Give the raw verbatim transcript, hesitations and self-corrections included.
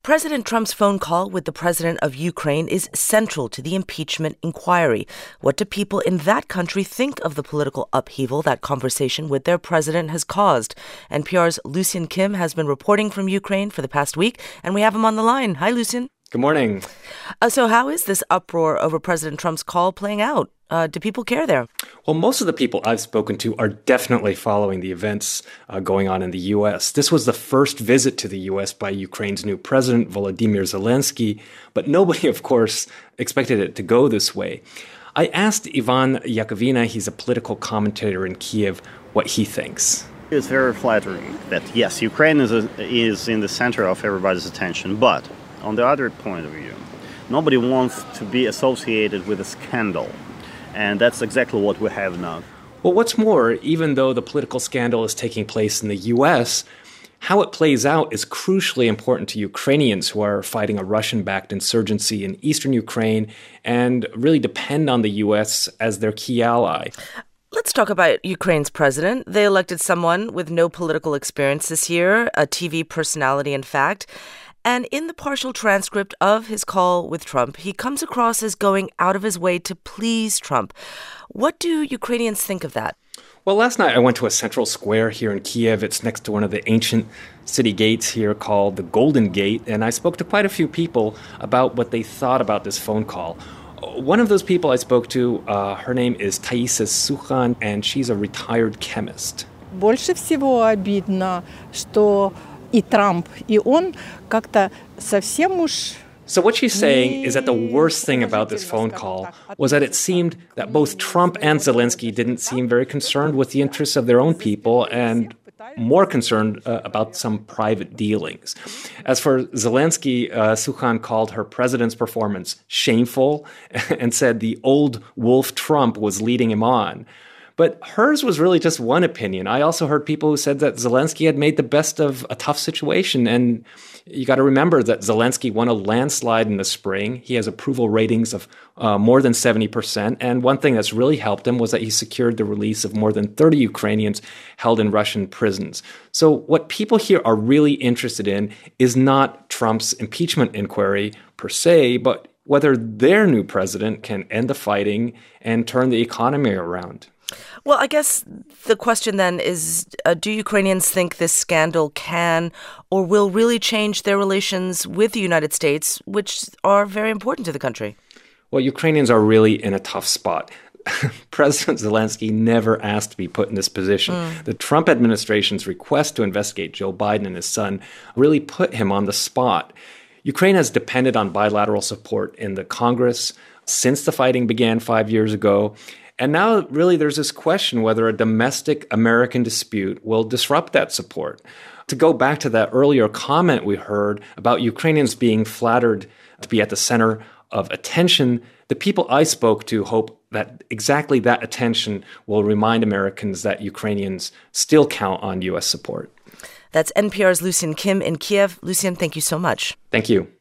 President Trump's phone call with the president of Ukraine is central to the impeachment inquiry. What do people in that country think of the political upheaval that conversation with their president has caused? N P R's Lucian Kim has been reporting from Ukraine for the past week, and we have him on the line. Hi, Lucian. Good morning. Uh, so how is this uproar over President Trump's call playing out? Uh, do people care there? Well, most of the people I've spoken to are definitely following the events uh, going on in the U S. This was the first visit to the U S by Ukraine's new president, Volodymyr Zelensky, but nobody, of course, expected it to go this way. I asked Ivan Yakovina, he's a political commentator in Kiev, what he thinks. It's very flattering that, yes, Ukraine is, a, is in the center of everybody's attention, but on the other point of view, nobody wants to be associated with a scandal. And that's exactly what we have now. Well, what's more, even though the political scandal is taking place in the U S, how it plays out is crucially important to Ukrainians who are fighting a Russian-backed insurgency in eastern Ukraine and really depend on the U S as their key ally. Let's talk about Ukraine's president. They elected someone with no political experience this year, a T V personality, in fact. And in the partial transcript of his call with Trump, he comes across as going out of his way to please Trump. What do Ukrainians think of that? Well, last night I went to a central square here in Kiev. It's next to one of the ancient city gates here called the Golden Gate. And I spoke to quite a few people about what they thought about this phone call. One of those people I spoke to, uh, her name is Taisa Sukhan, and she's a retired chemist. Больше всего обидно, что и Трамп, и он как-то совсем уж... So what she's saying is that the worst thing about this phone call was that it seemed that both Trump and Zelensky didn't seem very concerned with the interests of their own people and more concerned uh, about some private dealings. As for Zelensky, uh, Sukhan called her president's performance shameful and said the old wolf Trump was leading him on. But hers was really just one opinion. I also heard people who said that Zelensky had made the best of a tough situation. And you got to remember that Zelensky won a landslide in the spring. He has approval ratings of uh, more than seventy percent. And one thing that's really helped him was that he secured the release of more than thirty Ukrainians held in Russian prisons. So what people here are really interested in is not Trump's impeachment inquiry per se, but whether their new president can end the fighting and turn the economy around. Well, I guess the question then is, uh, do Ukrainians think this scandal can or will really change their relations with the United States, which are very important to the country? Well, Ukrainians are really in a tough spot. President Zelensky never asked to be put in this position. Mm. The Trump administration's request to investigate Joe Biden and his son really put him on the spot. Ukraine has depended on bilateral support in the Congress since the fighting began five years ago. And now, really, there's this question whether a domestic American dispute will disrupt that support. To go back to that earlier comment we heard about Ukrainians being flattered to be at the center of attention, the people I spoke to hope that exactly that attention will remind Americans that Ukrainians still count on U S support. That's N P R's Lucian Kim in Kiev. Lucian, thank you so much. Thank you.